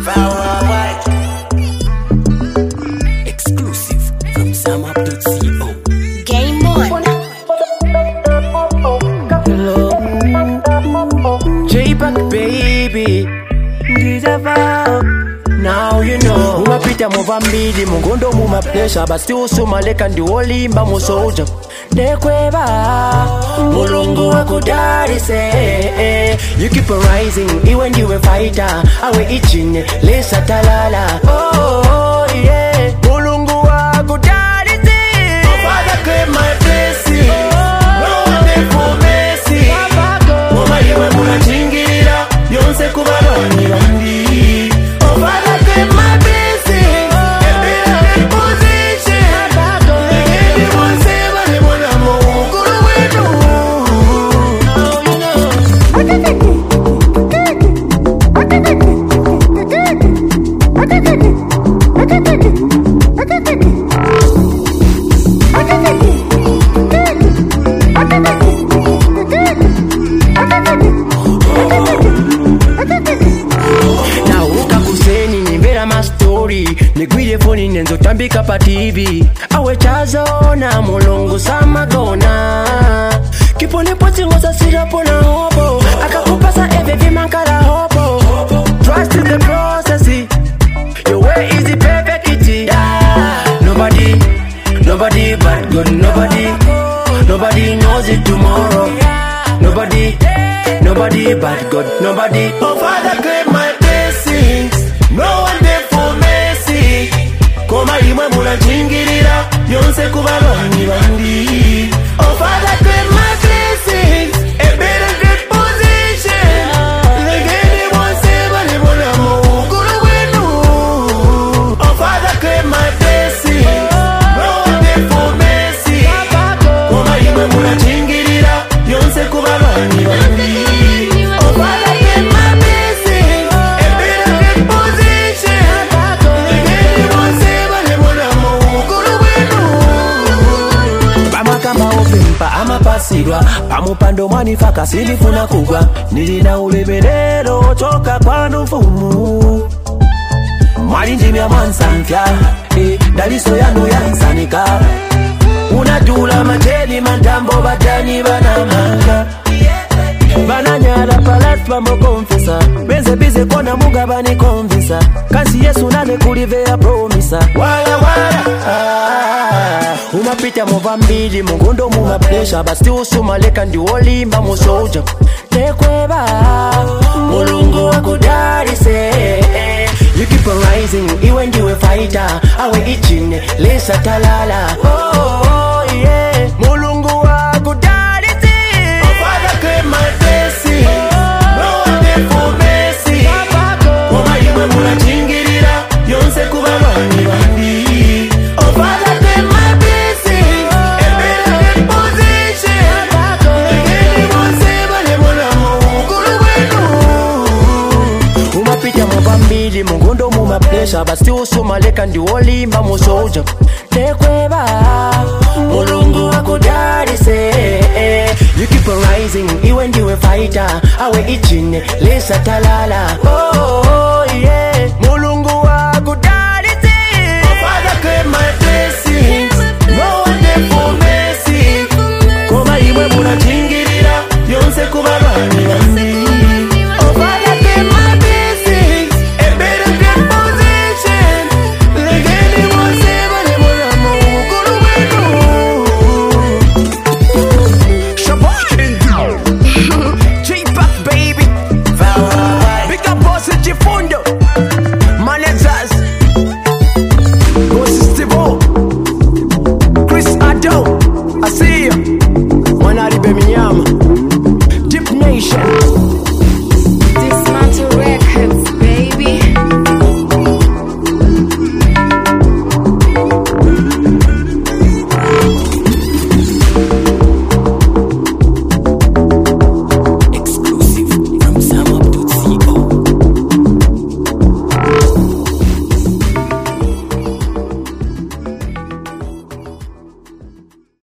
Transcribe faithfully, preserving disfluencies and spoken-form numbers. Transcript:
Exclusive from samap dot co. Game on. J-Pack baby, now you know. Mumapita muvambili mungondo mumaplesha, but still sumaleka ndiwolimba musoja. Nekweba mulungu wakudarise, you keep on rising even you a fighter. Awe ichine lesa talala. Oh yeah, mulungu wakudarise. Oh Father, claim my blessing. No one there for mercy. Mama iwe munachingira yonse kubaroni bandi. Oh Father, claim my blessing. Every position. Everyone say bale mwana mukuru wetu. Now you know. Now uka kuseni nimbera ma story, nigwire phone nenzo tambika pa T V. Awe chazo na mulungu samagona. Kipone poti ngosa sirapo na hobo. Akakupasa every mankala hobo. Trust in the process. Your way is the perfect. Yeah. Nobody, nobody but God. Nobody, nobody knows it tomorrow. Nobody, nobody but God. Nobody. Oh Father, claim my blessings. No one there for mercy. Koma imwe munachingirira yonse kubaroni bandi. Oh Father, claim my blessings. A better great position. Legende bonse bale bona mukuru wenu. Oh Father, claim my blessings. No one there for mercy. Koma imwe munachingirira yonse kubaroni bandi. Oh Father, claim my blessings. A better great position. Legende bonse bale bona mukuru wenu. Pamakamba opempa amapasilwa, pamupando mwanifaka silifuna kugwa. Nilina ulemelelo choka kwa mfumu. Mwali ndimya mwansampya, eh, daliso yanu yansanika. Unadula mateli mandambo batani banamanga. Bananyala palat pamo confessa. Benze bize kona muga bani konvisa. Kasi Yesu nane kulivea promisa. Wala wala ah. Umapita muvambili mungondo mumaplesha, but still sumaleka ndiwolimba musoja. Nekweba mulungu wakudarise, you keep on rising even you a fighter. Awe ichine lesa talala. Oh yeah, mulungu wakudarise. Oh Father, claim my blessing. No one there for mercy. Koma imwe munachingirira yonse kubaroni bandi. Oh Father, claim my blessing. A better great position. Legende bonse bale bona mukuru wenu. Umapita muvambili mungondo mumaplesha, but still sumaleka ndiwolimba musoja. Nekweba mulungu wakudarise, you keep on rising even you a fighter. Awe ichine lesa talala. Oh